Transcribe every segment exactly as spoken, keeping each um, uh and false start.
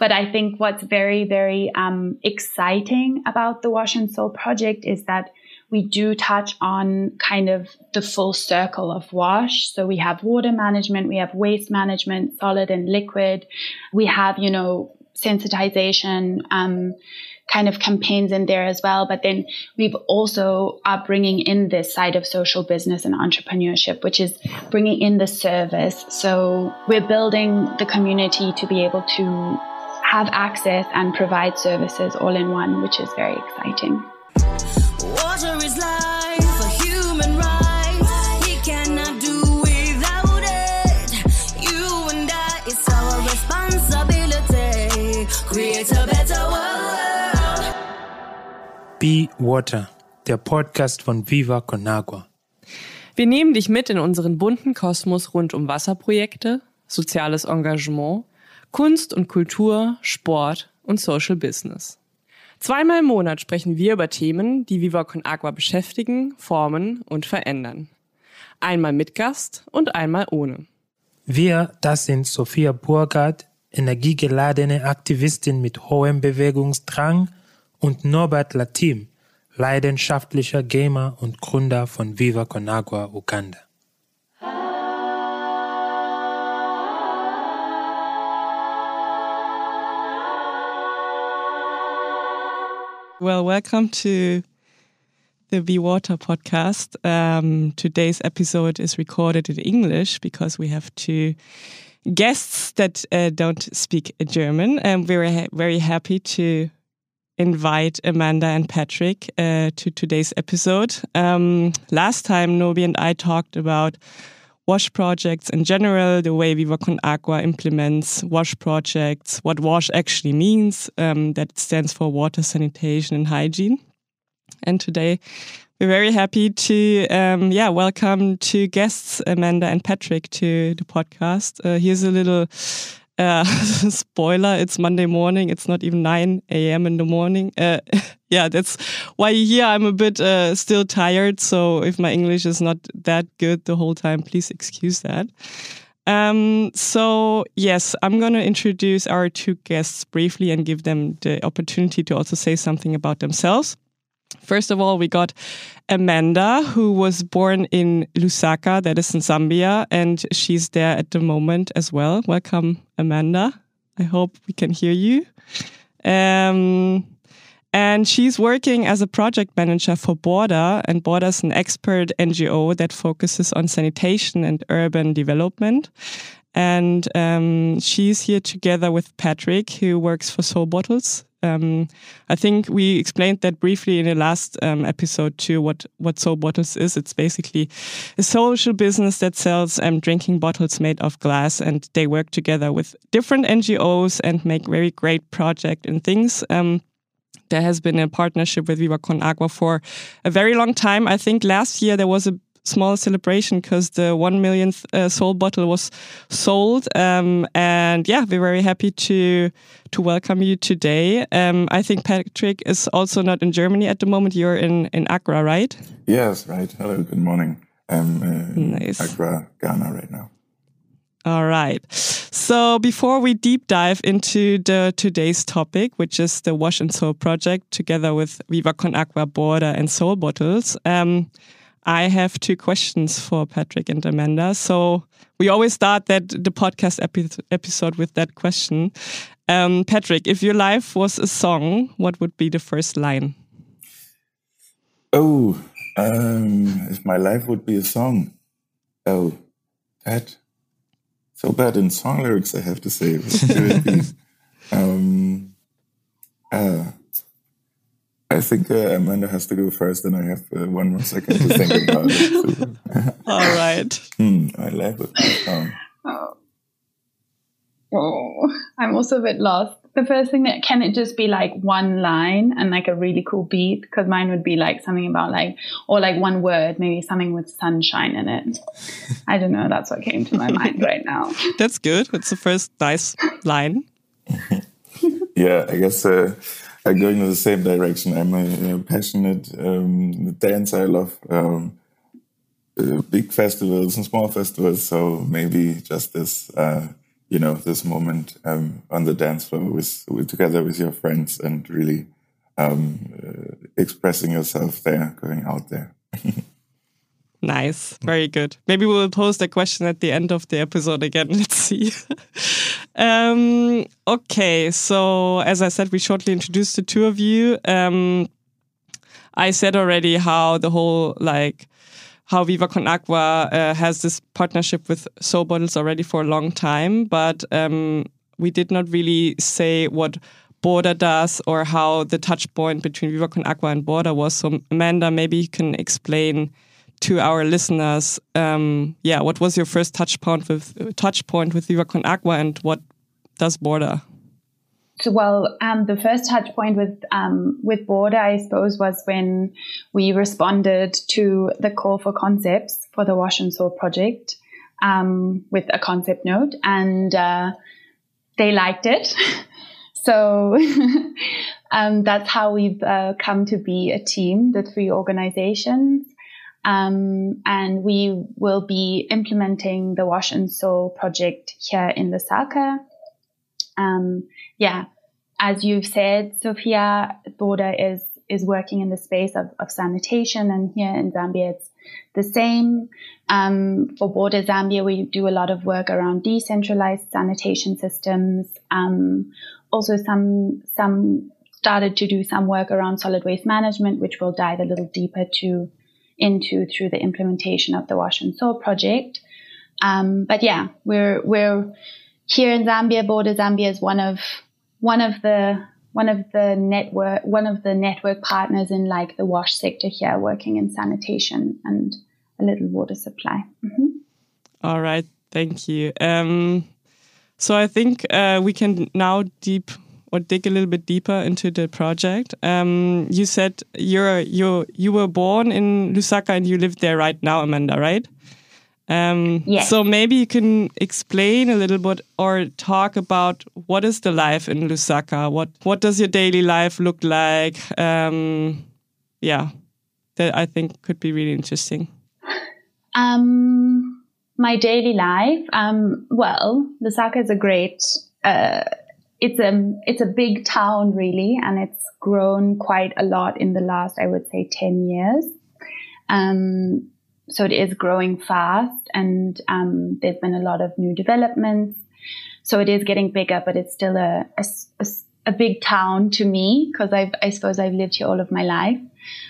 But I think what's very, very um, exciting about the Wash and Soul project is that we do touch on kind of the full circle of wash. So we have water management, we have waste management, solid and liquid. We have, you know, sensitization, um, kind of campaigns in there as well. But then we've also are bringing in this side of social business and entrepreneurship, which is bringing in the service. So we're building the community to be able to have access and provide services all in one, which is very exciting. Water is life, a human right. We cannot do without it. You and I, it's our responsibility. Create a better world. Be Water, der Podcast von Viva Con Agua. Wir nehmen dich mit in unseren bunten Kosmos rund um Wasserprojekte, soziales Engagement, Kunst und Kultur, Sport und Social Business. Zweimal im Monat sprechen wir über Themen, die Viva Con Agua beschäftigen, formen und verändern. Einmal mit Gast und einmal ohne. Wir, das sind Sophia Burkhardt, energiegeladene Aktivistin mit hohem Bewegungsdrang, und Norbert Latim, leidenschaftlicher Gamer und Gründer von Viva Con Agua Uganda. Well, welcome to the Be Water podcast. Um, today's episode is recorded in English because we have two guests that uh, don't speak German. And we're ha- very happy to invite Amanda and Patrick uh, to today's episode. Um, last time, Nobi and I talked about WASH projects in general, the way Viva Con Agua implements WASH projects, what WASH actually means, um, that stands for water, sanitation and hygiene. And today we're very happy to um, yeah welcome two guests, Amanda and Patrick, to the podcast. Uh, here's a little uh, spoiler. It's Monday morning. It's not even nine a.m. in the morning. Uh, yeah, that's why you hear I'm a bit uh, still tired. So if my English is not that good the whole time, please excuse that. Um, so yes, I'm going to introduce our two guests briefly and give them the opportunity to also say something about themselves. First of all, we got Amanda, who was born in Lusaka, that is in Zambia, and she's there at the moment as well. Welcome, Amanda. I hope we can hear you. Um, and she's working as a project manager for Border, and Border is an expert N G O that focuses on sanitation and urban development. And um, she's here together with Patrick, who works for Soul Bottles. Um, I think we explained that briefly in the last um, episode too, what, what Soul Bottles is. It's basically a social business that sells um, drinking bottles made of glass, and they work together with different N G Os and make very great projects and things. Um, there has been a partnership with Viva Con Agua for a very long time. I think last year there was a small celebration because the one millionth uh, Soul bottle was sold. Um, and yeah, we're very happy to to welcome you today. Um, I think Patrick is also not in Germany at the moment. You're in, in Accra, right? Yes, right. Hello, good morning. I'm uh, in nice. Accra, Ghana right now. All right. So before we deep dive into the today's topic, which is the Wash and Soul project together with Viva Con Agua, Border and Soul Bottles, um, I have two questions for Patrick and Amanda. So we always start that the podcast epi- episode with that question. Um, Patrick, if your life was a song, what would be the first line? Oh, um, if my life would be a song. Oh, that. So bad in song lyrics, I have to say. What should it be? um, uh, I think uh, Amanda has to go first, and I have uh, one more second to think about it. So. All right. Hmm, my life would be a song. Oh. oh, I'm also a bit lost. The first thing that, can it just be like one line and like a really cool beat? Because mine would be like something about like, or like one word, maybe something with sunshine in it. I don't know. That's what came to my mind right now. That's good. It's the first nice line. Yeah, I guess uh, I go in the same direction. I'm a, a passionate um, dancer. I love um, uh, big festivals and small festivals. So maybe just this uh, you know, this moment um, on the dance floor with, with together with your friends and really um, uh, expressing yourself there, going out there. Nice. Very good. Maybe we'll pose the question at the end of the episode again. Let's see. um, okay. So as I said, we shortly introduced the two of you. Um, I said already how the whole, like, how Viva Con Agua uh, has this partnership with Soul Bottles already for a long time, but um, we did not really say what Border does or how the touch point between Viva Con Agua and Border was. So Amanda, maybe you can explain to our listeners, um, yeah, what was your first touch point with touch point with Viva Con Agua, and what does Border? So, well, um, the first touch point with um, with Border, I suppose, was when we responded to the call for concepts for the Wash and Soul project um, with a concept note, and uh, they liked it. So um, that's how we've uh, come to be a team, the three organizations. Um, and we will be implementing the Wash and Soul project here in Lusaka. Um, yeah, as you've said, Sophia, Border is is working in the space of, of sanitation, and here in Zambia it's the same. Um, for Border Zambia, we do a lot of work around decentralized sanitation systems. Um, also, some some started to do some work around solid waste management, which we'll dive a little deeper to. into through the implementation of the Wash and Soul project. Um, but yeah, we're we're here in Zambia. Border Zambia is one of one of the one of the network one of the network partners in like the wash sector here, working in sanitation and a little water supply. Mm-hmm. All right, thank you. Um, so I think uh, we can now deep. or dig a little bit deeper into the project. Um, you said you're you you were born in Lusaka and you live there right now, Amanda, right? Um, yes. So maybe you can explain a little bit or talk about what is the life in Lusaka? What what does your daily life look like? Um, yeah, that I think could be really interesting. Um, my daily life. Um, well, Lusaka is a great. Uh, It's a it's a big town really, and it's grown quite a lot in the last, I would say, ten years. Um, so it is growing fast, and um, there's been a lot of new developments. So it is getting bigger, but it's still a a, a, a big town to me, because I've I suppose I've lived here all of my life.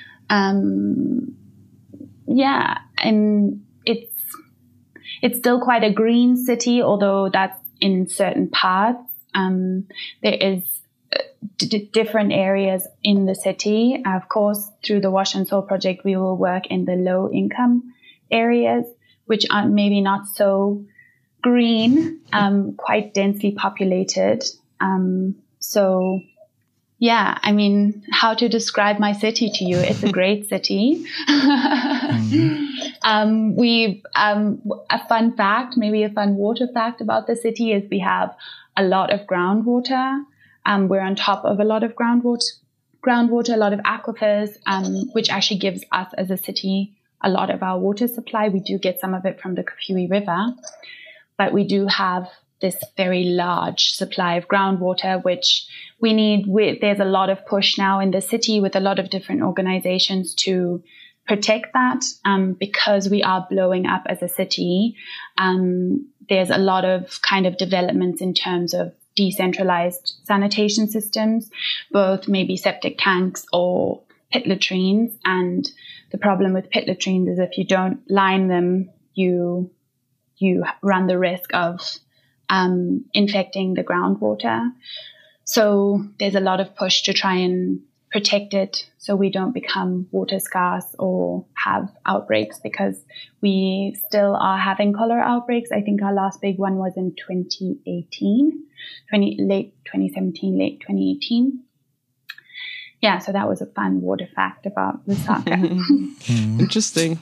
Um, yeah, and it's it's still quite a green city, although that's in certain parts. Um, there is d- different areas in the city. Of course, through the Wash and Soul project, we will work in the low income areas, which are maybe not so green, um, quite densely populated. Um, so yeah, I mean, how to describe my city to you? It's a great city. mm-hmm. um, we, um, a fun fact, maybe a fun water fact about the city is we have a lot of groundwater. Um, we're on top of a lot of groundwater, groundwater, a lot of aquifers, um, which actually gives us as a city a lot of our water supply. We do get some of it from the Kafue River, but we do have this very large supply of groundwater, which we need. We, there's a lot of push now in the city with a lot of different organizations to protect that, um, because we are blowing up as a city. Um, there's a lot of kind of developments in terms of decentralized sanitation systems, both maybe septic tanks or pit latrines. And the problem with pit latrines is if you don't line them, you you run the risk of um, infecting the groundwater. So there's a lot of push to try and protect it so we don't become water scarce or have outbreaks, because we still are having cholera outbreaks. I think our last big one was in twenty eighteen, twenty, late twenty seventeen, late twenty eighteen. Yeah, so that was a fun water fact about Lusaka. mm. Interesting.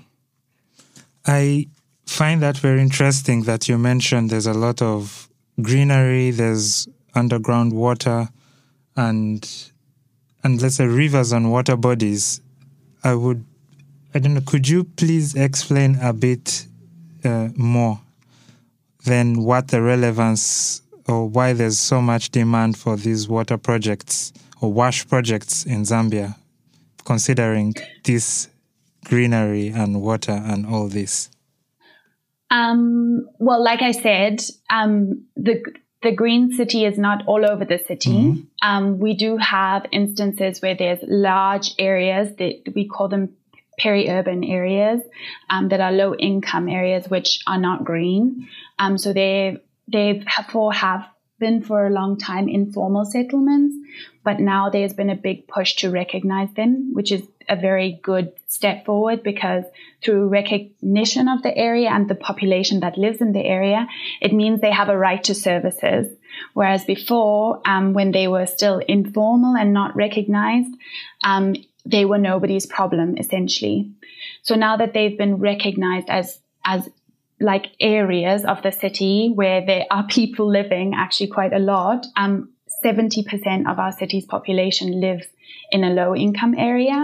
I find that very interesting that you mentioned there's a lot of greenery, there's underground water, and and let's say rivers and water bodies. I would, I don't know, could you please explain a bit uh, more then what the relevance or why there's so much demand for these water projects or wash projects in Zambia, considering this greenery and water and all this? Um, well, like I said, um, the the green city is not all over the city. Mm-hmm. Um, we do have instances where there's large areas that we call them peri-urban areas, um, that are low income areas, which are not green. Um, so they, they for have been for a long time informal settlements, but now there's been a big push to recognize them, which is a very good step forward, because through recognition of the area and the population that lives in the area, it means they have a right to services. Whereas before, um, when they were still informal and not recognized, um, they were nobody's problem, essentially. So now that they've been recognized as, as like areas of the city where there are people living, actually quite a lot, um, seventy percent of our city's population lives in a low income area.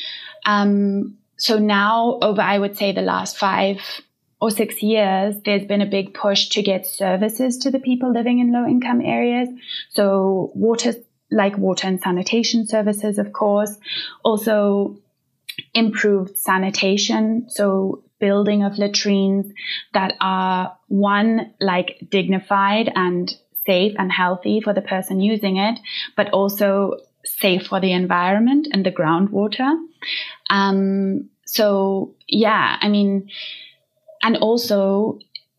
Um, so now over, I would say the last five or six years, there's been a big push to get services to the people living in low income areas. So water, like water and sanitation services, of course, also improved sanitation. So building of latrines that are, one, like dignified and safe and healthy for the person using it, but also safe for the environment and the groundwater. Um, so, yeah, I mean, and also,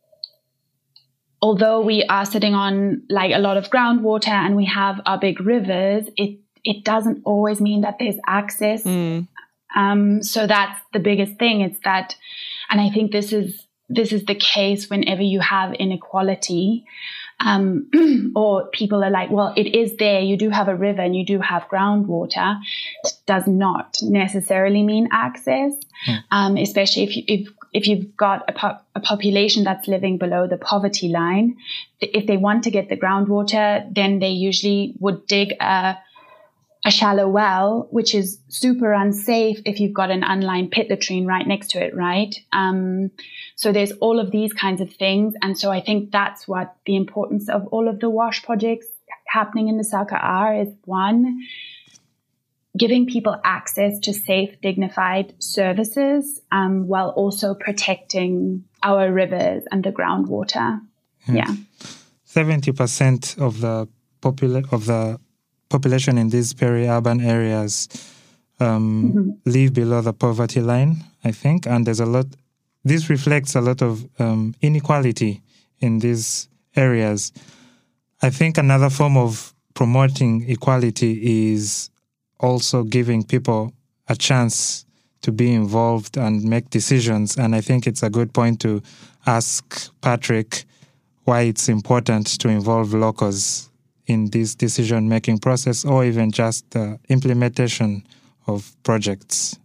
although we are sitting on like a lot of groundwater and we have our big rivers, it, it doesn't always mean that there's access. Mm. Um, so that's the biggest thing. It's that, and I think this is, this is the case whenever you have inequality. Um, or people are like, well, it is there. You do have a river and you do have groundwater. It does not necessarily mean access, mm. um, especially if you, if, if you've got a, po- a population that's living below the poverty line. If they want to get the groundwater, then they usually would dig a, a shallow well, which is super unsafe if you've got an unlined pit latrine right next to it, right? Um, so there's all of these kinds of things. And so I think that's what the importance of all of the WASH projects happening in Lusaka are, is one, giving people access to safe, dignified services, um, while also protecting our rivers and the groundwater. Mm. Yeah. seventy percent of the popula- of the population in these peri-urban areas um, mm-hmm. live below the poverty line, I think. And there's a lot, this reflects a lot of um, inequality in these areas. I think another form of promoting equality is also giving people a chance to be involved and make decisions. And I think it's a good point to ask Patrick why it's important to involve locals in this decision-making process, or even just the implementation of projects.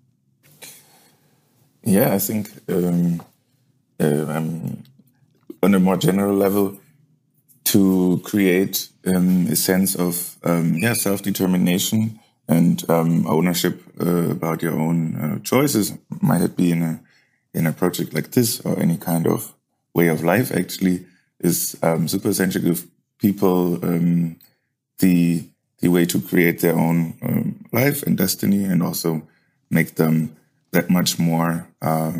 Yeah, I think um, uh, um, on a more general level, to create um, a sense of um, yeah self-determination and um, ownership uh, about your own uh, choices, might it be in a in a project like this or any kind of way of life, actually, is um, super essential. Give people um, the the way to create their own um, life and destiny, and also make them that much more uh,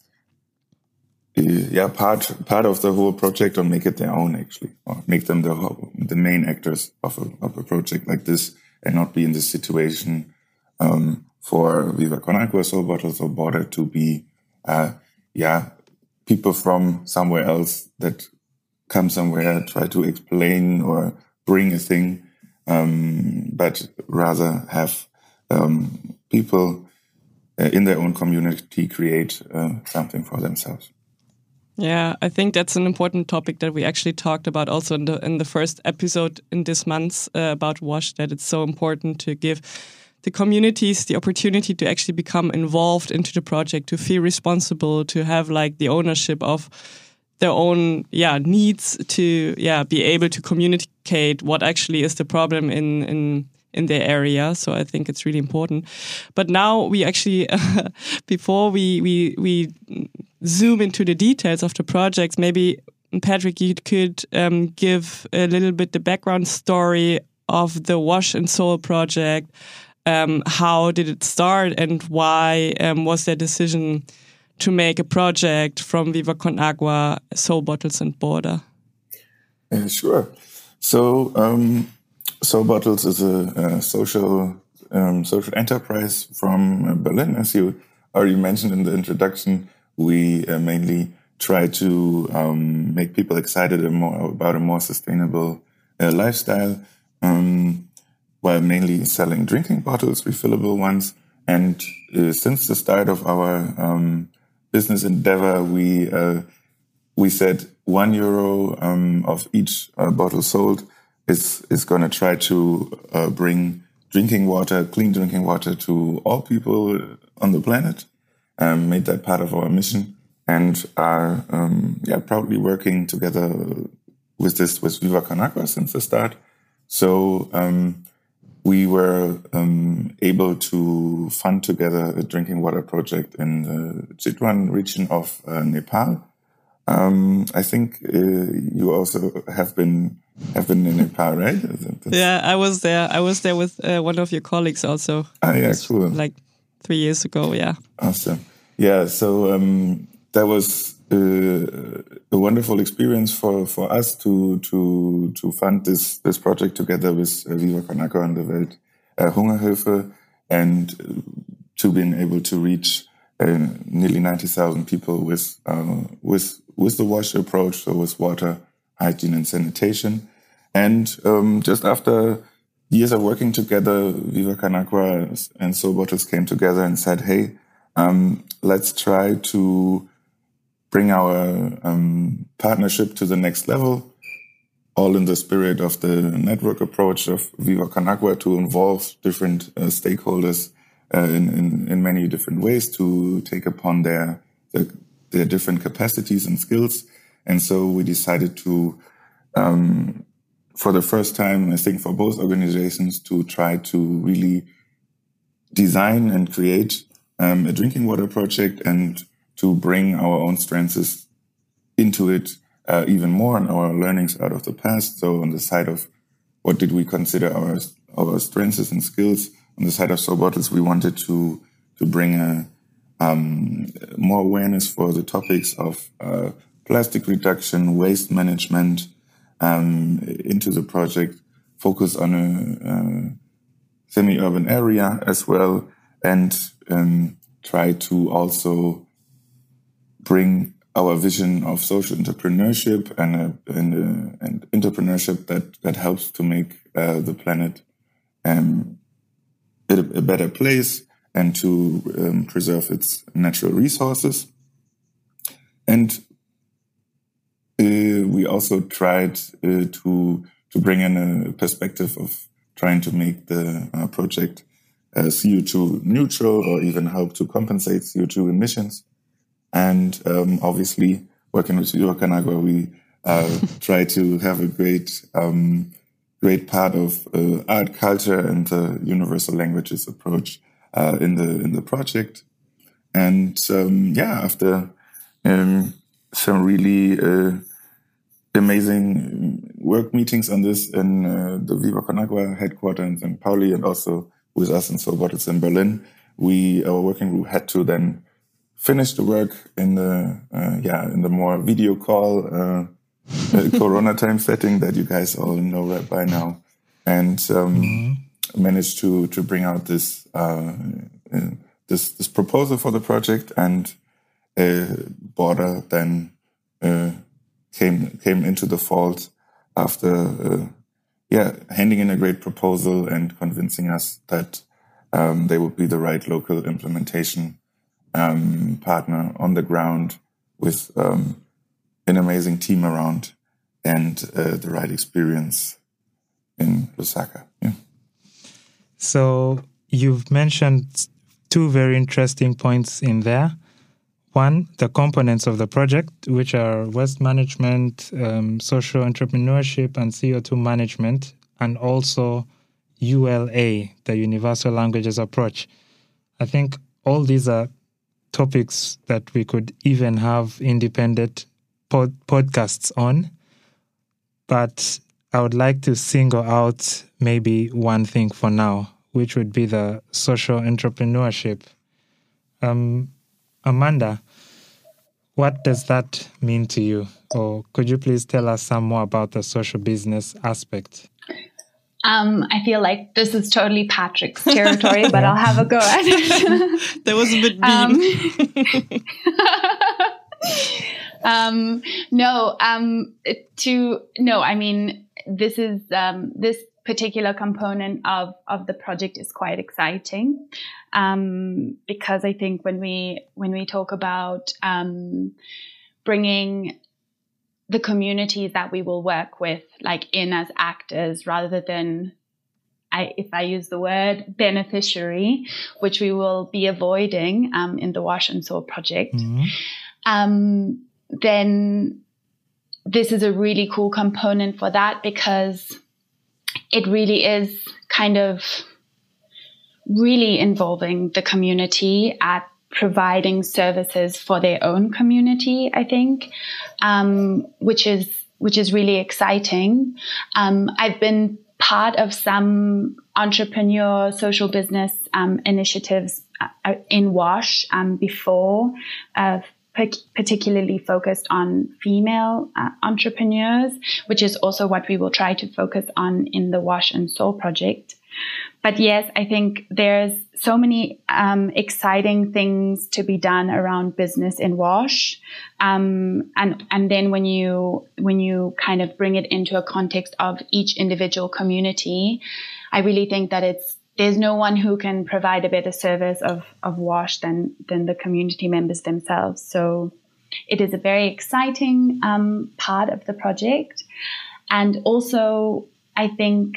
yeah part part of the whole project, or make it their own, actually, or make them the whole, the main actors of a of a project like this, and not be in this situation um, for Viva Con Agua, Soul Bottles, or Border to be uh, yeah people from somewhere else that come somewhere, try to explain or bring a thing, um, but rather have um, people uh, in their own community create uh, something for themselves. Yeah, I think that's an important topic that we actually talked about also in the in the first episode in this month uh, about WASH, that it's so important to give the communities the opportunity to actually become involved into the project, to feel responsible, to have like the ownership of their own yeah needs, to yeah be able to communicate what actually is the problem in in in their area. So I think it's really important. But now we actually uh, before we we we zoom into the details of the projects, maybe Patrick, you could um, give a little bit the background story of the Wash and Soul project. Um, how did it start, and why um, was there decision to make a project from Viva Con Agua, Soul Bottles and Border? Uh, sure. So, um, Soul Bottles is a, a social um, social enterprise from uh, Berlin. As you already mentioned in the introduction, we uh, mainly try to um, make people excited and more about a more sustainable uh, lifestyle, um, while mainly selling drinking bottles, refillable ones. And uh, since the start of our um, business endeavor, we uh, we said one euro um, of each uh, bottle sold is is going to try to uh, bring drinking water, clean drinking water, to all people on the planet. Um, made that part of our mission, and are um, yeah proudly working together with this with Viva Con Agua since the start. So um, we were um, able to fund together a drinking water project in the Chitwan region of uh, Nepal. Um, I think uh, you also have been have been in Nepal, right? That's, yeah, I was there. I was there with uh, one of your colleagues also. Ah, yeah, cool. Like three years ago, yeah. Awesome. Yeah, so um, that was uh, a wonderful experience for, for us to to to fund this this project together with uh, Viva Con Agua and the Welt uh, Hungerhilfe, and to being able to reach uh, nearly ninety thousand people with uh, with with the WASH approach, so with water, hygiene, and sanitation. And um, just after years of working together, Viva Con Agua and Soul Bottles came together and said, "Hey, um, let's try to bring our um, partnership to the next level." All in the spirit of the network approach of Viva Con Agua, to involve different uh, stakeholders uh, in, in in many different ways to take upon their, their their different capacities and skills. And so we decided to, um, for the first time, I think for both organizations, to try to really design and create um, a drinking water project, and to bring our own strengths into it uh, even more, and our learnings out of the past. So on the side of what did we consider our our strengths and skills, on the side of Soul Bottles, we wanted to to bring a Um, more awareness for the topics of uh, plastic reduction, waste management um, into the project, focus on a, a semi-urban area as well, and um, try to also bring our vision of social entrepreneurship and, a, and, a, and entrepreneurship that, that helps to make uh, the planet um, a, a better place, and to um, preserve its natural resources. And uh, we also tried uh, to to bring in a perspective of trying to make the uh, project uh, C O two neutral, or even help to compensate C O two emissions. And um, obviously, working with Viva Con Agua, we uh, try to have a great um, great part of uh, art, culture, and the universal languages approach Uh, in the in the project. And um, yeah, after um, some really uh, amazing work meetings on this in uh, the Viva Con Agua headquarters in Saint Pauli, and also with us in Soul Bottles in Berlin, we our working group had to then finish the work in the uh, yeah in the more video call uh, Corona time setting that you guys all know right by now, and um, mm-hmm. managed to to bring out this uh, uh, this this proposal for the project. And uh, Border then uh, came came into the fold after uh, yeah handing in a great proposal and convincing us that um, they would be the right local implementation um, partner on the ground, with um, an amazing team around and uh, the right experience in Lusaka. Yeah. So you've mentioned two very interesting points in there. One, the components of the project, which are waste management, um, social entrepreneurship, and C O two management, and also U L A, the Universal Languages Approach. I think all these are topics that we could even have independent pod- podcasts on, but I would like to single out maybe one thing for now, which would be the social entrepreneurship. Um, Amanda, what does that mean to you? Or could you please tell us some more about the social business aspect? Um, I feel like this is totally Patrick's territory, but I'll have a go at it. That was a bit mean. Um, um, no, um, to no, I mean this is um, this particular component of of the project is quite exciting um, because I think when we when we talk about um, bringing the communities that we will work with, like in as actors, rather than, I, if I use the word beneficiary, which we will be avoiding um, in the Wash and Soul project, mm-hmm. um, then this is a really cool component for that, because it really is kind of really involving the community at providing services for their own community, I think, um, which is which is really exciting. Um, I've been part of some entrepreneur social business um, initiatives uh, in WASH um, before, uh, particularly focused on female uh, entrepreneurs, which is also what we will try to focus on in the Wash and Soul project. But yes, I think there's so many um, exciting things to be done around business in WASH, um, and and then when you when you kind of bring it into a context of each individual community, I really think that it's there's no one who can provide a better service of of WASH than than the community members themselves. So it is a very exciting um, part of the project, and also I think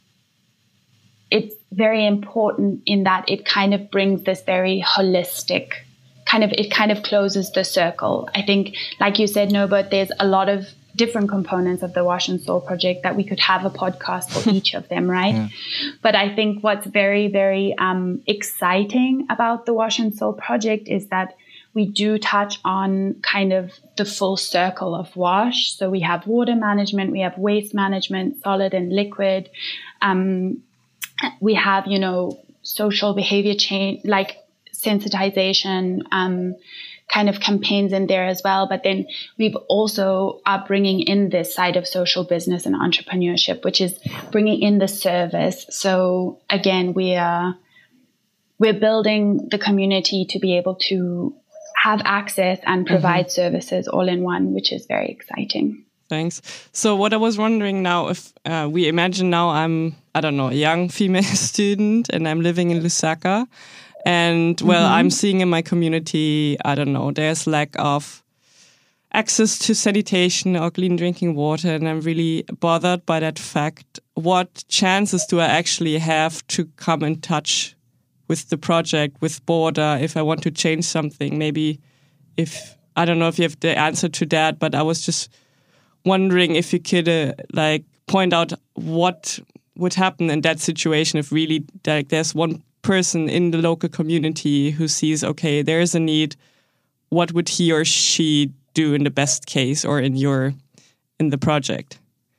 it's very important in that it kind of brings this very holistic kind of, it kind of closes the circle. I think, like you said, Norbert, there's a lot of different components of the Wash and Soul project that we could have a podcast for each of them, right? Yeah. But I think what's very, very um, exciting about the Wash and Soul project is that we do touch on kind of the full circle of WASH. So we have water management, we have waste management, solid and liquid, um, we have, you know, social behavior change, like sensitization, um, kind of campaigns in there as well. But then we've also are bringing in this side of social business and entrepreneurship, which is bringing in the service. So again, we are, we're building the community to be able to have access and provide mm-hmm. services all in one, which is very exciting. Thanks. So what I was wondering now, if uh, we imagine now I'm, I don't know, a young female student and I'm living in Lusaka, and well, mm-hmm. I'm seeing in my community, I don't know, there's lack of access to sanitation or clean drinking water, and I'm really bothered by that fact. What chances do I actually have to come in touch with the project, with Border, if I want to change something? Maybe if, I don't know if you have the answer to that, but I was just wondering if you could uh, like point out what would happen in that situation if really like there's one person in the local community who sees, okay, there is a need. What would he or she do in the best case or in your in the project?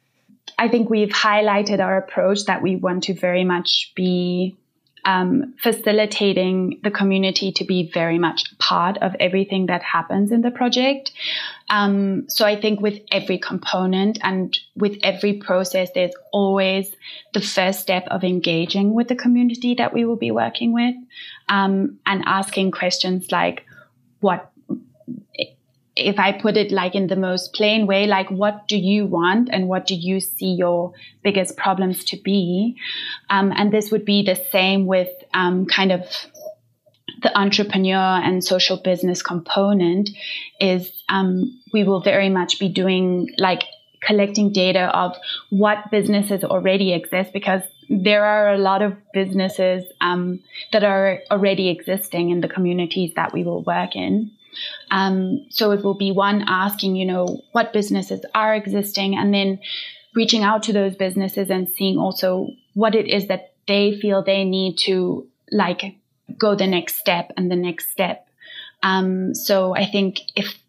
I think we've highlighted our approach that we want to very much be Um, facilitating the community to be very much part of everything that happens in the project. Um, so I think with every component and with every process, there's always the first step of engaging with the community that we will be working with, um, and asking questions like, what, if I put it like in the most plain way, like what do you want and what do you see your biggest problems to be? Um, and this would be the same with um, kind of the entrepreneur and social business component is um, we will very much be doing like collecting data of what businesses already exist, because there are a lot of businesses um, that are already existing in the communities that we will work in. Um, so it will be one asking, you know, what businesses are existing, and then reaching out to those businesses and seeing also what it is that they feel they need to like go the next step and the next step. Um, so I think if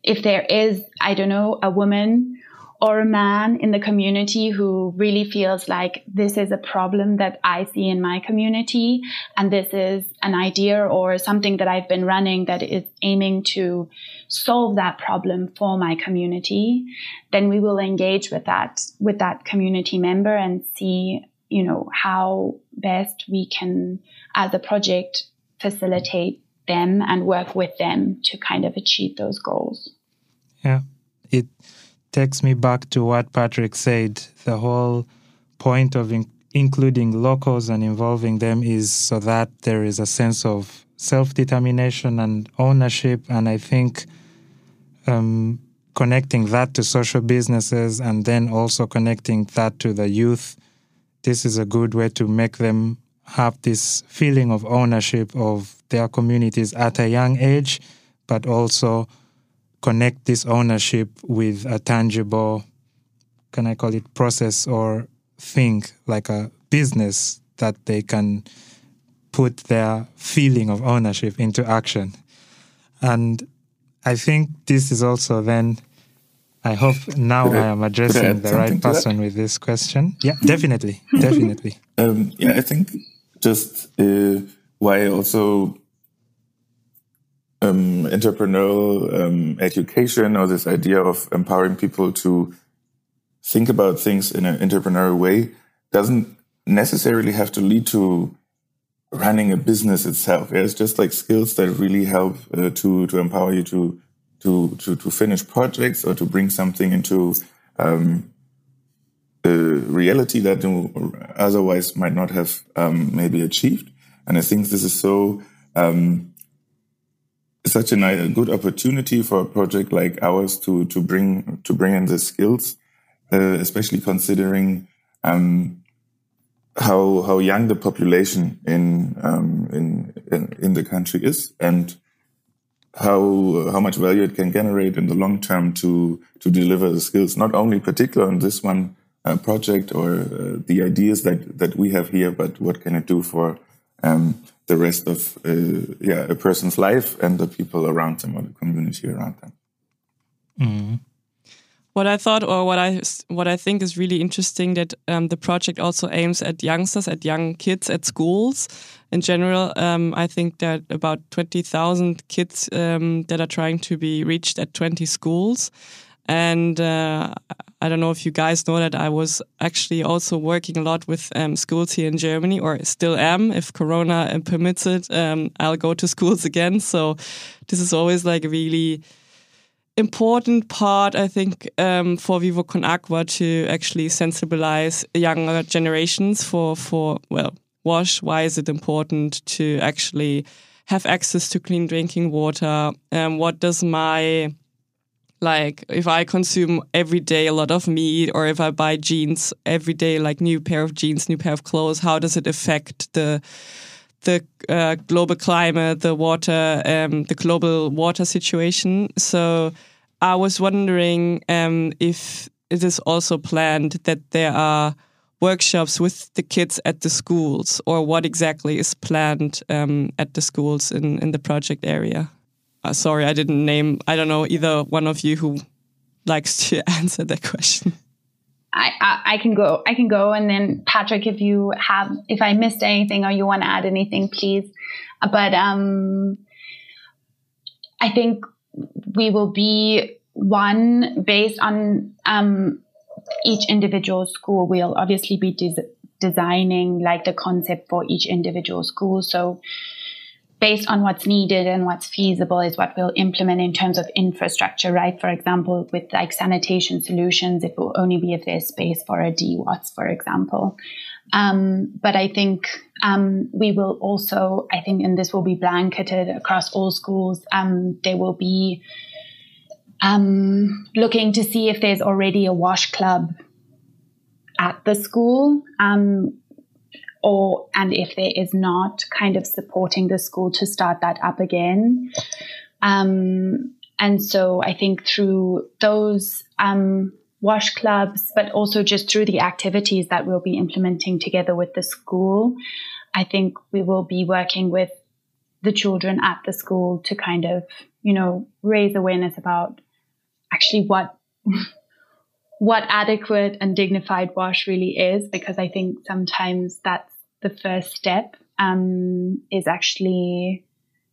if there is, I don't know, a woman or a man in the community who really feels like this is a problem that I see in my community, and this is an idea or something that I've been running that is aiming to solve that problem for my community, then we will engage with that, with that community member and see, you know, how best we can, as a project, facilitate them and work with them to kind of achieve those goals. Yeah, it takes me back to what Patrick said. The whole point of in- including locals and involving them is so that there is a sense of self-determination and ownership. And I think um, connecting that to social businesses and then also connecting that to the youth, this is a good way to make them have this feeling of ownership of their communities at a young age, but also connect this ownership with a tangible, can I call it process or thing, like a business that they can put their feeling of ownership into action. And I think this is also then, I hope now I, I am addressing the right person with this question. Yeah, definitely, definitely. Um, yeah, I think just uh, why also Um, entrepreneurial um, education, or this idea of empowering people to think about things in an entrepreneurial way, doesn't necessarily have to lead to running a business itself. Yeah, it's just like skills that really help uh, to to empower you to to to to finish projects or to bring something into um, the reality that you otherwise might not have um, maybe achieved. And I think this is so. Um, such a, a good opportunity for a project like ours to to bring to bring in the skills, uh, especially considering um, how how young the population in, um, in in in the country is, and how how much value it can generate in the long term to to deliver the skills. Not only particular on this one uh, project or uh, the ideas that that we have here, but what can it do for um, the rest of uh, yeah a person's life and the people around them or the community around them. Mm. What I thought, or what I what I think is really interesting, that um, the project also aims at youngsters, at young kids at schools. In general, um, I think that about twenty thousand kids um, that are trying to be reached at twenty schools. And uh, I don't know if you guys know that I was actually also working a lot with um, schools here in Germany, or still am. If Corona permits it, um, I'll go to schools again. So this is always like a really important part, I think, um, for Vivo Con Agua to actually sensibilize younger generations for, for, well, WASH. Why is it important to actually have access to clean drinking water? Um, what does my... Like if I consume every day a lot of meat, or if I buy jeans every day, like new pair of jeans, new pair of clothes, how does it affect the the uh, global climate, the water, um, the global water situation? So I was wondering um, if it is also planned that there are workshops with the kids at the schools, or what exactly is planned um, at the schools in, in the project area. Uh, sorry, I didn't name, I don't know, either one of you who likes to answer that question. I, I, I can go, I can go. And then Patrick, if you have, if I missed anything or you want to add anything, please. But um, I think we will be one based on um, each individual school. We'll obviously be des- designing like the concept for each individual school. So based on what's needed and what's feasible is what we'll implement in terms of infrastructure, right? For example, with like sanitation solutions, it will only be if there's space for a D WATS, for example. Um, but I think um, we will also, I think, and this will be blanketed across all schools, um, there will be um, looking to see if there's already a WASH club at the school, um, or, and if there is not, kind of supporting the school to start that up again. Um, and so I think through those um, WASH clubs, but also just through the activities that we'll be implementing together with the school, I think we will be working with the children at the school to kind of, you know, raise awareness about actually what what adequate and dignified wash really is, because I think sometimes that's the first step, um, is actually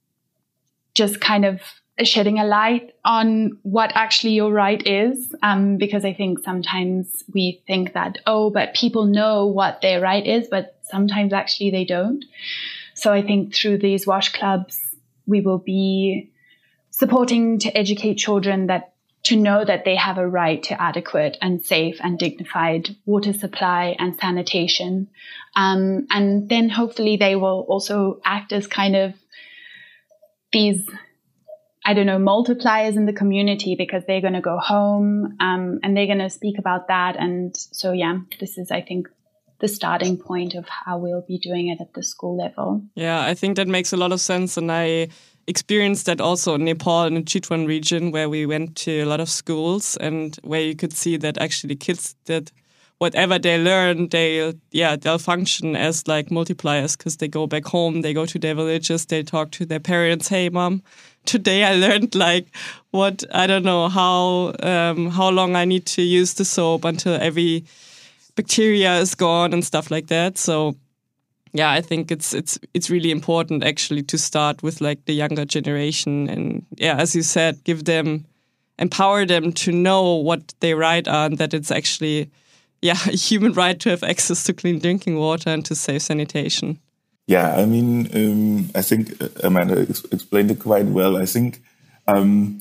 just kind of shedding a light on what actually your right is, um, because I think sometimes we think that, oh, but people know what their right is, but sometimes actually they don't. So I think through these wash clubs, we will be supporting to educate children that to know that they have a right to adequate and safe and dignified water supply and sanitation. Um, and then hopefully they will also act as kind of these, I don't know, multipliers in the community, because they're going to go home um, and they're going to speak about that. And so, yeah, this is, I think, the starting point of how we'll be doing it at the school level. Yeah, I think that makes a lot of sense. And I experienced that also in Nepal, in the Chitwan region, where we went to a lot of schools and where you could see that actually kids that whatever they learn, they yeah they'll function as like multipliers, because they go back home, they go to their villages, they talk to their parents. Hey, mom, today I learned like what I don't know how um, how long I need to use the soap until every bacteria is gone and stuff like that. So yeah, I think it's it's it's really important actually to start with like the younger generation, and yeah, as you said, give them, empower them to know what they right are, and that it's actually yeah a human right to have access to clean drinking water and to safe sanitation. Yeah, I mean, um, I think Amanda ex- explained it quite well. I think um,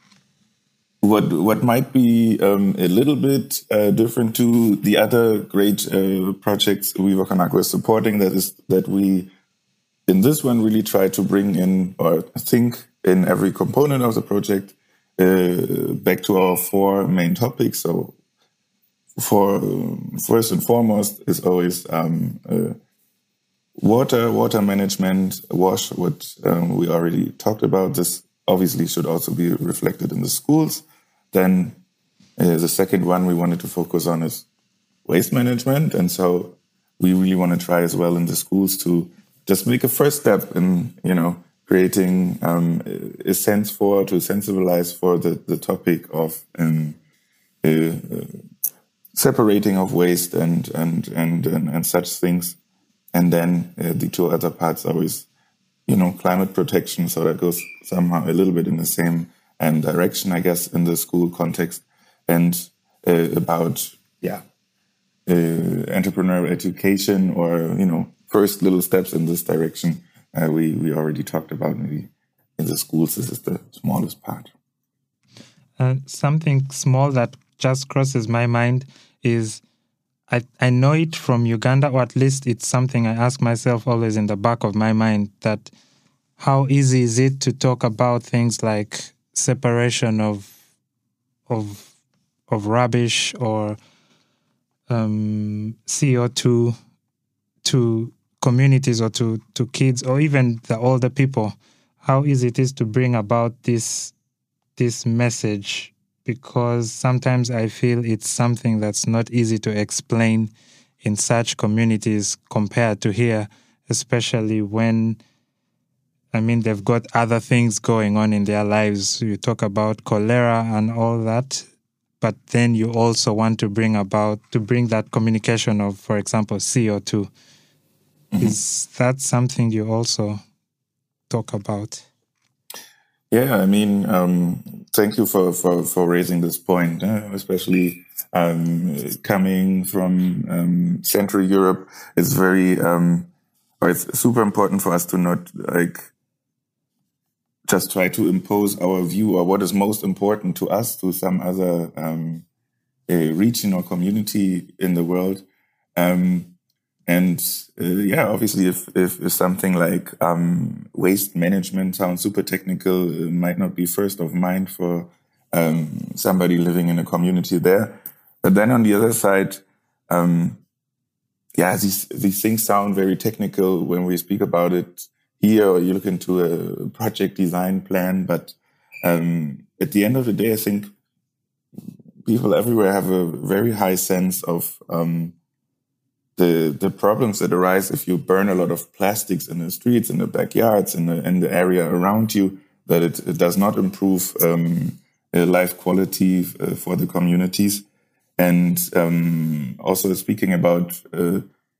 what what might be um, a little bit uh, different to the other great uh, projects we work on are supporting, that is that we, in this one, really try to bring in or think in every component of the project uh, back to our four main topics. So for first and foremost is always um, uh, water, water management, wash, what um, we already talked about. This obviously should also be reflected in the schools. Then uh, the second one we wanted to focus on is waste management. And so we really want to try as well in the schools to just make a first step in, you know, creating um, a sense for, to sensibilize for the, the topic of um, uh, uh, separating of waste and, and, and, and, and such things. And then uh, the two other parts are always, you know, climate protection. So that goes somehow a little bit in the same um, direction, I guess, in the school context. And uh, about, yeah, uh, entrepreneurial education, or, you know, first little steps in this direction. Uh, we, we already talked about maybe in the schools. This is the smallest part. Uh, something small that just crosses my mind is, I, I know it from Uganda, or at least it's something I ask myself always in the back of my mind, that how easy is it to talk about things like separation of of of rubbish or um, C O two to communities or to, to kids or even the older people. How easy it is to bring about this this message, because sometimes I feel it's something that's not easy to explain in such communities compared to here, especially when, I mean, they've got other things going on in their lives. You talk about cholera and all that, but then you also want to bring about, to bring that communication of, for example, C O two. Mm-hmm. Is that something you also talk about? Yeah, I mean, um, thank you for, for, for raising this point, uh, especially um, coming from um, Central Europe. It's very, um, or it's super important for us to not like just try to impose our view or what is most important to us to some other um, a region or community in the world. Um, And uh, yeah, obviously, if, if, if something like um, waste management sounds super technical, it might not be first of mind for um, somebody living in a community there. But then on the other side, um, yeah, these these things sound very technical when we speak about it here, or you look into a project design plan. But um, at the end of the day, I think people everywhere have a very high sense of um, the the problems that arise if you burn a lot of plastics in the streets, in the backyards, in the in the area around you, that it, it does not improve um, uh, life quality uh, for the communities. And um, also speaking about uh,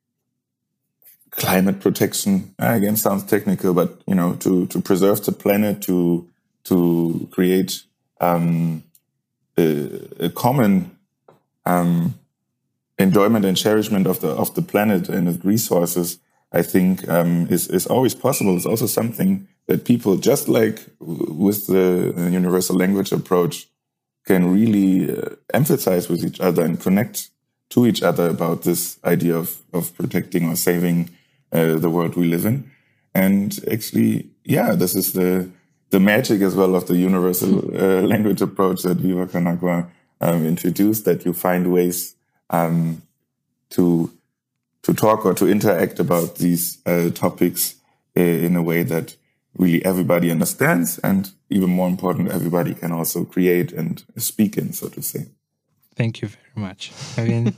climate protection, again, sounds technical, but, you know, to, to preserve the planet, to, to create um, a, a common um, enjoyment and cherishment of the, of the planet and its resources, I think um, is, is always possible. It's also something that people, just like with the universal language approach, can really uh, emphasize with each other and connect to each other about this idea of, of protecting or saving uh, the world we live in. And actually, yeah, this is the the magic as well of the universal uh, language approach that Viva Con Agua um, introduced, that you find ways um, to to talk or to interact about these uh, topics uh, in a way that really everybody understands, and even more important, everybody can also create and speak in, so to say. Thank you very much. I mean,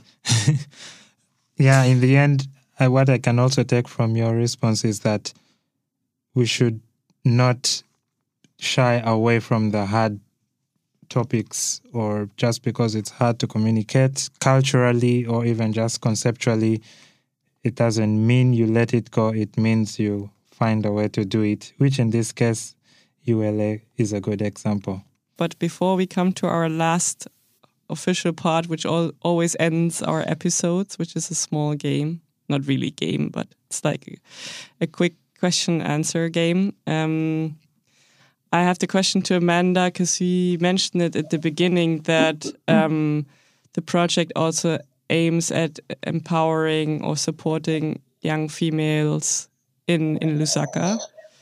yeah, in the end, I, what I can also take from your response is that we should not shy away from the hard topics, or just because it's hard to communicate culturally or even just conceptually, it doesn't mean you let it go. It means you find a way to do it, which in this case, U L A is a good example. But before we come to our last official part, which all, always ends our episodes, which is a small game, not really game, but it's like a, a quick question answer game. Um, I have the question to Amanda, because we mentioned it at the beginning that um, the project also aims at empowering or supporting young females in, in Lusaka.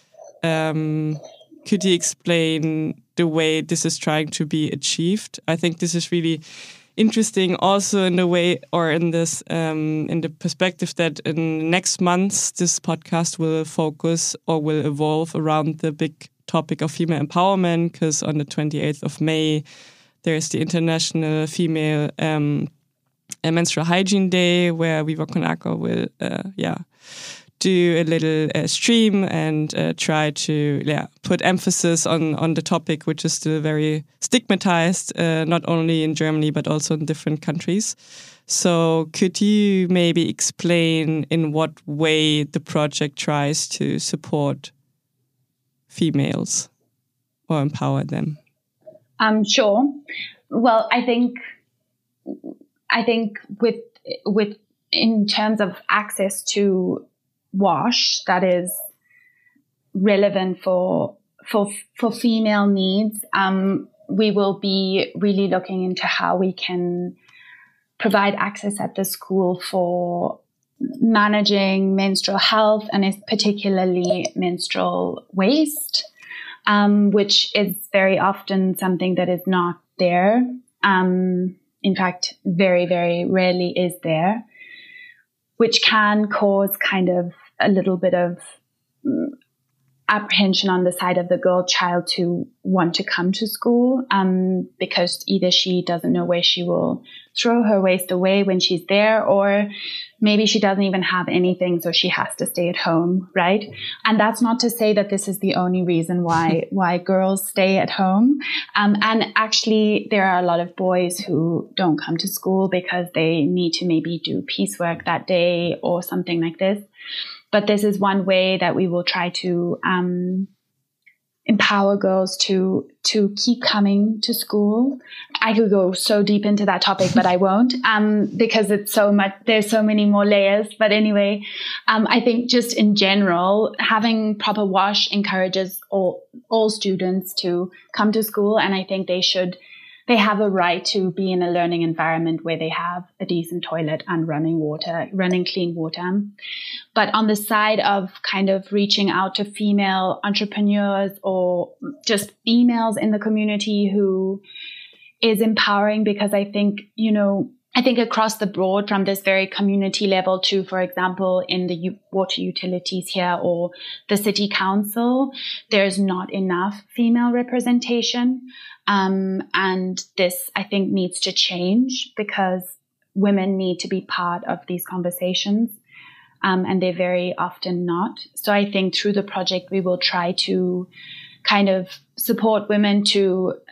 Um, could you explain the way this is trying to be achieved? I think this is really interesting also in the way, or in this, um, in the perspective that in next months, this podcast will focus or will evolve around the big topic of female empowerment, because on the twenty-eighth of May, there is the International Female um, Menstrual Hygiene Day, where Viva Con Agua will, uh, yeah, do a little uh, stream and uh, try to yeah put emphasis on on the topic, which is still very stigmatized, uh, not only in Germany but also in different countries. So could you maybe explain in what way the project tries to support females or empower them? Um, sure. Well, I think I think with with in terms of access to WASH that is relevant for for for female needs, um, we will be really looking into how we can provide access at the school for managing menstrual health, and is particularly menstrual waste, um, which is very often something that is not there. Um, in fact, very, very rarely is there, which can cause kind of a little bit of apprehension on the side of the girl child to want to come to school, um, because either she doesn't know where she will throw her waste away when she's there, or maybe she doesn't even have anything, so she has to stay at home, right? And that's not to say that this is the only reason why why girls stay at home. Um, and actually, there are a lot of boys who don't come to school because they need to maybe do piecework that day or something like this. But this is one way that we will try to um, empower girls to to keep coming to school. I could go so deep into that topic, but I won't, um, because it's so much. There's so many more layers. But anyway, um, I think just in general, having proper WASH encourages all all students to come to school, and I think they should. They have a right to be in a learning environment where they have a decent toilet and running water, running clean water. But on the side of kind of reaching out to female entrepreneurs or just females in the community who is empowering, because I think, you know, I think across the board from this very community level to, for example, in the u- water utilities here or the city council, there's not enough female representation. Um, and this, I think, needs to change, because women need to be part of these conversations. Um, and they're very often not. So I think through the project, we will try to kind of support women to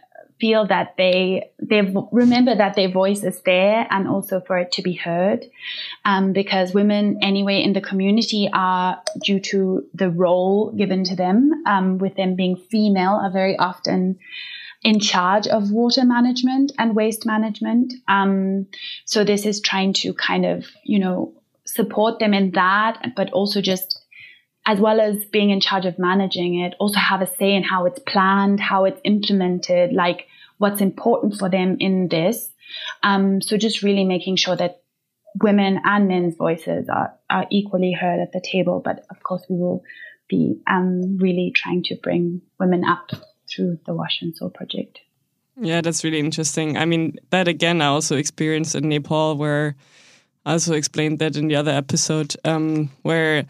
feel that they they remember that their voice is there, and also for it to be heard, um, because women anyway in the community are, due to the role given to them, um, with them being female, are very often in charge of water management and waste management. Um, so this is trying to kind of, you know, support them in that, but also just, as well as being in charge of managing it, also have a say in how it's planned, how it's implemented, like what's important for them in this. Um, so just really making sure that women and men's voices are, are equally heard at the table. But of course, we will be um, really trying to bring women up through the Wash and Soul project. Yeah, that's really interesting. I mean, that again, I also experienced in Nepal, where I also explained that in the other episode, um, where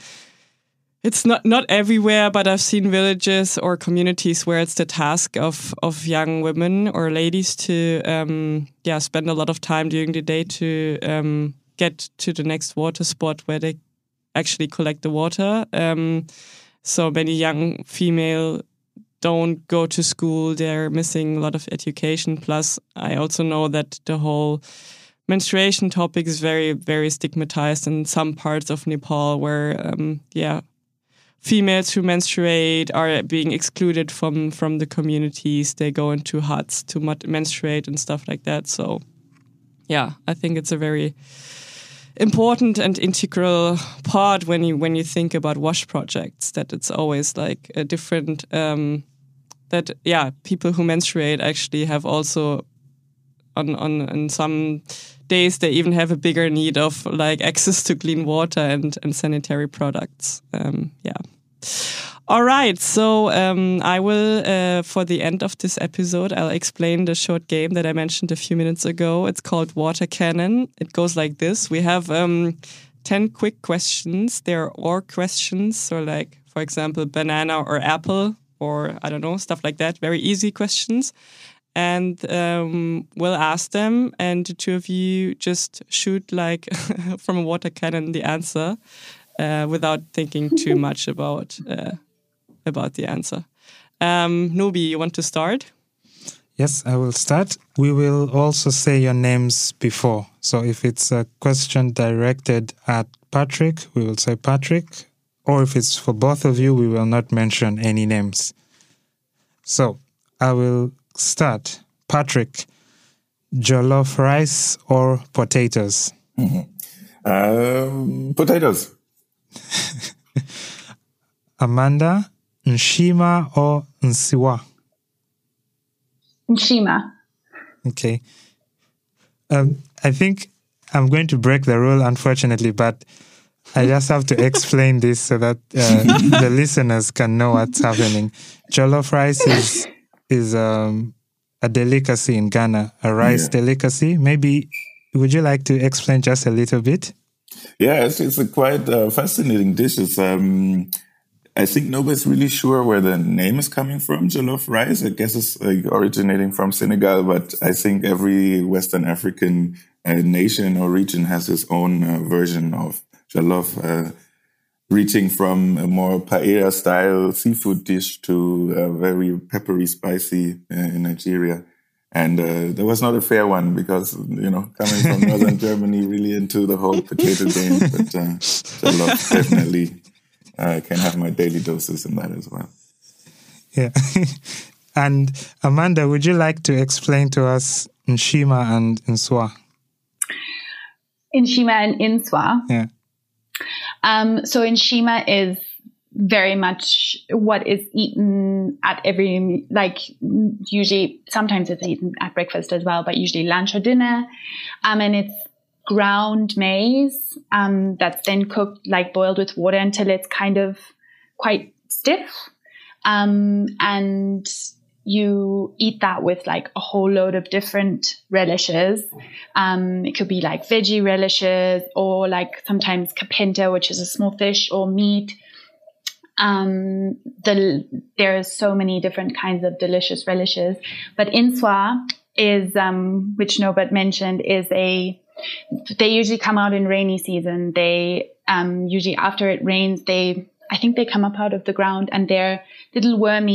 it's not, not everywhere, but I've seen villages or communities where it's the task of, of young women or ladies to um, yeah spend a lot of time during the day to um, get to the next water spot where they actually collect the water. Um, so many young female don't go to school. They're missing a lot of education. Plus, I also know that the whole menstruation topic is very, very stigmatized in some parts of Nepal, where um, yeah. females who menstruate are being excluded from, from the communities. They go into huts to menstruate and stuff like that. So, yeah, I think it's a very important and integral part when you when you think about WASH projects, that it's always like a different, um, that, yeah, people who menstruate actually have also, on, on, on some days, they even have a bigger need of like access to clean water and, and sanitary products. Um, yeah. All right, so um, I will, uh, for the end of this episode, I'll explain the short game that I mentioned a few minutes ago. It's called Water Cannon. It goes like this. We have um, ten quick questions. They're or questions, so like, for example, banana or apple, or I don't know, stuff like that. Very easy questions. And um, we'll ask them, and the two of you just shoot like from a water cannon the answer. Uh, without thinking too much about uh, about the answer. Um, Nobi, you want to start? Yes, I will start. We will also say your names before. So if it's a question directed at Patrick, we will say Patrick. Or if it's for both of you, we will not mention any names. So I will start. Patrick, jollof rice or potatoes? Mm-hmm. Um, potatoes. Amanda, Nshima or Nsiwa? Nshima. Okay. Um, I think I'm going to break the rule, unfortunately, but I just have to explain this so that uh, the listeners can know what's happening. Jollof rice is is um, a delicacy in Ghana, a rice yeah. delicacy. Maybe, would you like to explain just a little bit? Yeah, it's, it's a quite uh, fascinating dish. It's, um, I think nobody's really sure where the name is coming from, jollof rice. I guess it's uh, originating from Senegal, but I think every Western African uh, nation or region has its own uh, version of jollof, uh, reaching from a more paella-style seafood dish to a very peppery, spicy uh, in Nigeria. And uh, there was not a fair one because, you know, coming from northern Germany, really into the whole potato game. But uh, jollof definitely uh, can have my daily doses in that as well. Yeah. And Amanda, would you like to explain to us Nshima and Nswa? Nshima and Nswa? Yeah. Um, so Nshima is very much what is eaten at every, like usually, sometimes it's eaten at breakfast as well, but usually lunch or dinner. Um, and it's ground maize um, that's then cooked, like boiled with water until it's kind of quite stiff. Um, and you eat that with like a whole load of different relishes. Um, it could be like veggie relishes or like sometimes kapenta, which is a small fish or meat. Um, the, there are so many different kinds of delicious relishes, but Nswa is, um, which Norbert mentioned, is a, they usually come out in rainy season. They, um, usually after it rains, they, I think they come up out of the ground and they're little wormies,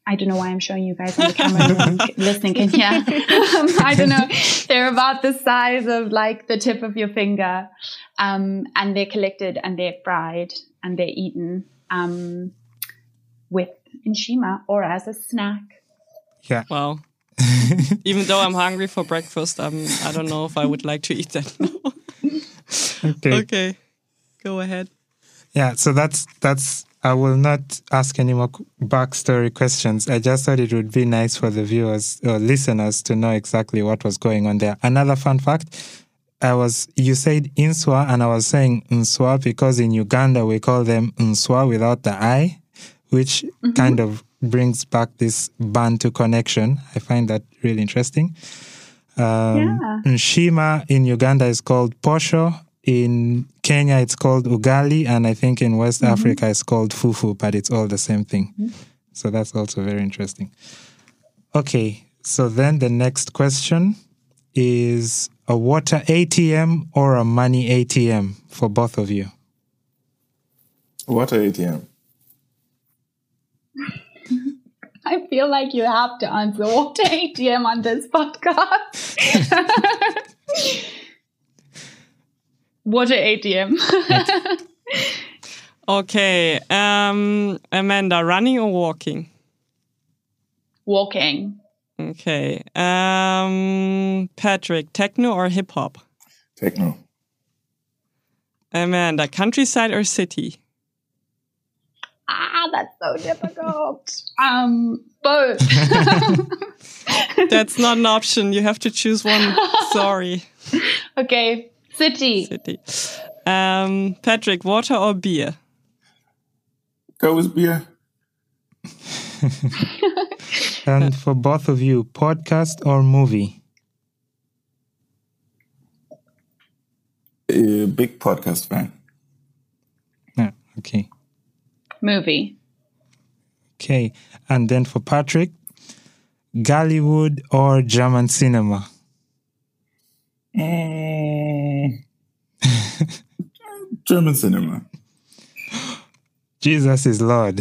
I don't know why I'm showing you guys on the camera and listening. Can, yeah. um, I don't know. They're about the size of like the tip of your finger. Um, and they're collected and they're fried and they're eaten um, with nshima or as a snack. Yeah. Wow. Even though I'm hungry for breakfast, I'm, I don't know if I would like to eat that now. Okay. Okay. Go ahead. Yeah, so that's, that's, I will not ask any more backstory questions. I just thought it would be nice for the viewers or listeners to know exactly what was going on there. Another fun fact, I was, you said Inswa and I was saying Nswa because in Uganda we call them Nswa without the I, which mm-hmm. kind of brings back this Bantu connection. I find that really interesting. Um, yeah. Nshima in Uganda is called posho. In Kenya, it's called ugali. And I think in West mm-hmm. Africa, it's called fufu, but it's all the same thing. Mm-hmm. So that's also very interesting. Okay, so then the next question is a water A T M or a money A T M for both of you? Water A T M. I feel like you have to answer water A T M on this podcast. Water A T M. Okay. Um, Amanda, running or walking? Walking. Okay. Um, Patrick, techno or hip hop? Techno. Amanda, countryside or city? Ah, that's so difficult. um, both. That's not an option. You have to choose one. Sorry. Okay, city. City. Um, Patrick, water or beer? Go with beer. And for both of you, podcast or movie? A big podcast fan. Yeah, okay. Movie. Okay. And then for Patrick, Gollywood or German cinema? Mm. German cinema. Jesus is Lord.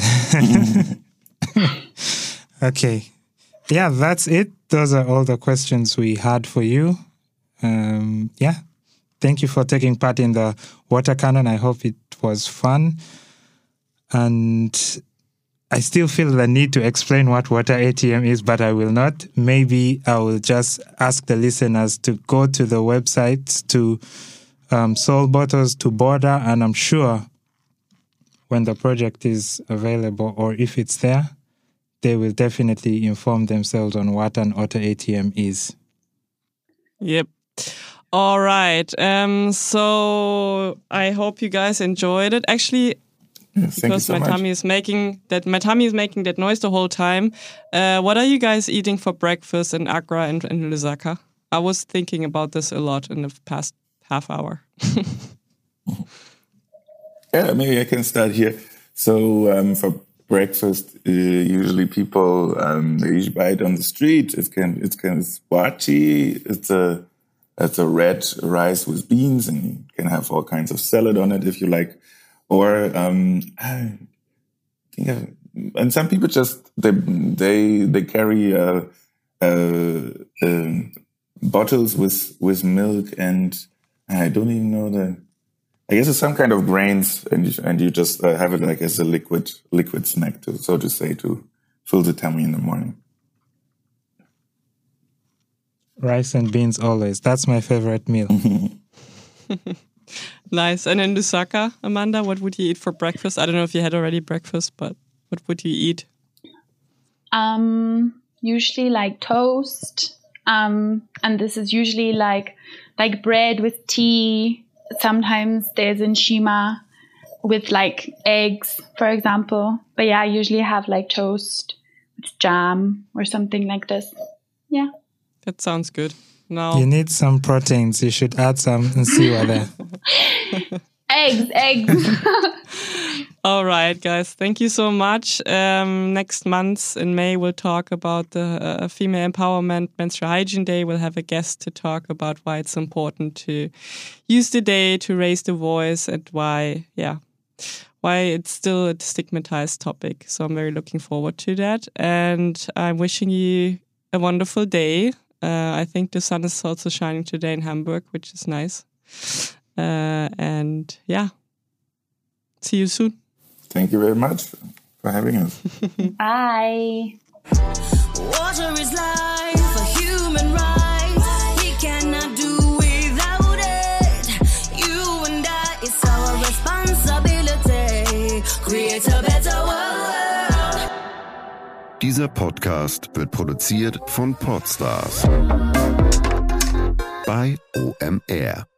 Okay. Yeah, that's it. Those are all the questions we had for you. Um, yeah. Thank you for taking part in the water cannon. I hope it was fun. And I still feel the need to explain what water A T M is, but I will not. Maybe I will just ask the listeners to go to the website to um, Soul Bottles to Border, and I'm sure when the project is available or if it's there, they will definitely inform themselves on what an water A T M is. Yep. All right. Um, so I hope you guys enjoyed it. Actually, yes, because so my much. tummy is making that my tummy is making that noise the whole time. Uh, what are you guys eating for breakfast in Accra and in Lusaka? I was thinking about this a lot in the past half hour. Yeah, maybe I can start here. So um, for breakfast, uh, usually people um, they usually buy it on the street. It can it's kind of squatchy. It's a it's a red rice with beans, and you can have all kinds of salad on it if you like. Or um, I think, I, and some people just they they they carry uh, uh, uh, bottles with with milk, and I don't even know the. I guess it's some kind of grains, and you, and you just uh, have it like as a liquid liquid snack, to, so to say, to fill the tummy in the morning. Rice and beans always. That's my favorite meal. Nice. And in Lusaka, Amanda, what would you eat for breakfast? I don't know if you had already breakfast, but what would you eat? Um, usually like toast. Um, and this is usually like like bread with tea. Sometimes there's nshima with like eggs, for example. But yeah, I usually have like toast with jam or something like this. Yeah. That sounds good. Now You need some proteins. You should add some nsiwa there. Eggs, eggs. All right, guys. Thank you so much. Um, next month in May, we'll talk about the uh, Female Empowerment Menstrual Hygiene Day. We'll have a guest to talk about why it's important to use the day to raise the voice and why, yeah, why it's still a stigmatized topic. So I'm very looking forward to that. And I'm wishing you a wonderful day. Uh, I think the sun is also shining today in Hamburg, which is nice. Uh, and yeah, see you soon. Thank you very much for having us. Bye. Water is life, a human right. We cannot do without it. You and I, it's our responsibility. Create a better world. Dieser Podcast wird produziert von Podstars bei O M R.